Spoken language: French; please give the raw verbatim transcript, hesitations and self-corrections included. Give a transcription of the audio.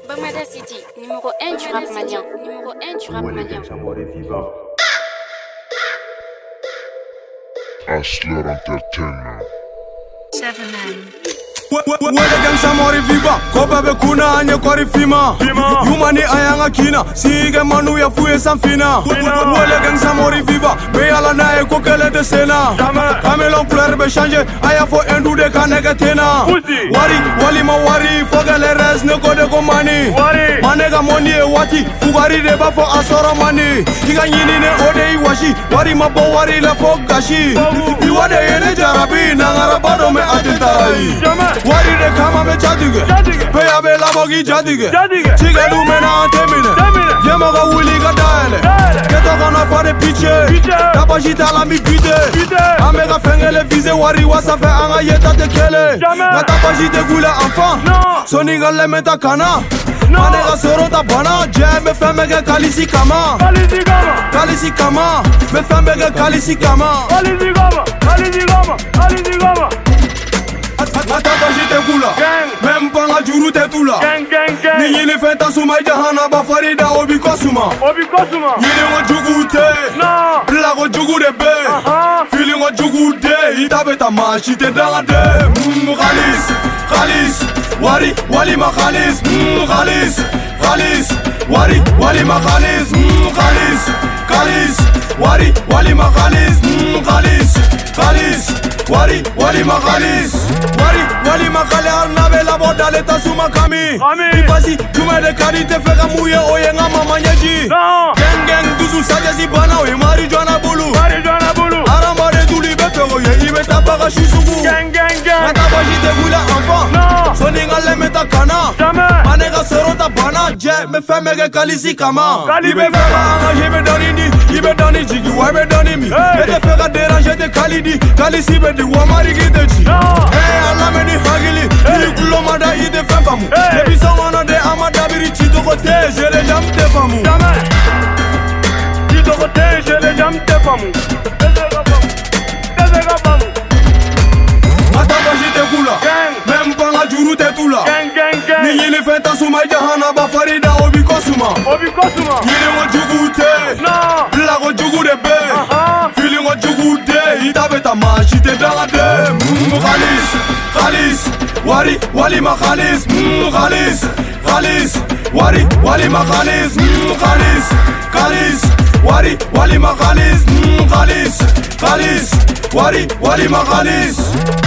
Bamada City, numéro un du rap malien. Numéro un du rap malien. Hustler Entertainment. Seven Man. Wele gang samori viva Koba be kuna anye kori fima Yumani ayanga kina Sige manu ya fuye sanfina Wele gang samori viva Me ala na e kokele de sena Kame l'ampleur be change Aya fo endu de kanege tena Wari, wali ma wari Foga le res ne kode ko mani Manega moni e wati Fugari de ba fo asoro mani Higa nyini ne ode i washi Wari ma bo wari le fo gashi Iwade yene jarabi Nangara bado me atitarai Wari de kama be chadige Peya be labogi jadige Chige du mena antemine Viema ga wuli ga daele Keto gana pare piche Daba jita la mi bide Ame ga fengele vize wari wasa fe anga yeta te kele Na daba jite gule enfant Soni ga lementa kana Mane ga soro ta bana Je me femme ge kalisi kama Kalisi kama Me femme ge kalisi kama Kalisi kama Kalisi kama Kalisi kama Atata jite kula Même pas nga juru te tula Ni yini fenta suma jahana ba farida obi kosuma Obi kosuma Yini ngo jugu te Bla ngo jugu de be Fili ngo jugu de Ita beta mashi te danga de Mmm khalis Khalis Wari Wali ma khalis Mmm khalis Khalis Wari Wali ma khalis Mmm khalis Khalis Wari Wali ma khalis Mmm khalis Khalis Wari, wali makhalis Wari, wali makhale arnabe la boda leta suma kami Ipasi, jume de karite feka muye oye nga mama nyeji Geng geng dusu saje si bana oye mari jwana bulu Mari jwana bulu Aramba de tuli befe oye ibe tabaka shisugu Geng geng geng Nataba jite gula enfant Soni nga lemeta kana Manega sorota bana Je me feme ge kalisi kama Ibe feka anga jebe donini Ibe doni jigi webe doni mi Ete feka deranje de kalidi Kalisi be di wamari gitechi Hey Allah ni hagili Ni kulo mada ide fempamu Ebi sangana de amada biri chito kote Jele jam te famu Chito kote jele jam te famu Tezega famu Tezega famu Ataba jite kula Même pas nga juru te tula Gang gang gang Ni yini fenta suma jahana ba farida obi kosuma Obi kosuma Yini ngo jugu te Bla ngo jugu de be Fili ngo jugu de Ita beta mashi te danga de Mmm khalis Khalis Wari Wali ma khalis Mmm khalis Khalis Wari Wali ma khalis Mmm khalis Khalis Wari Wali ma khalis Mmm khalis Khalis Wari Wali ma khalis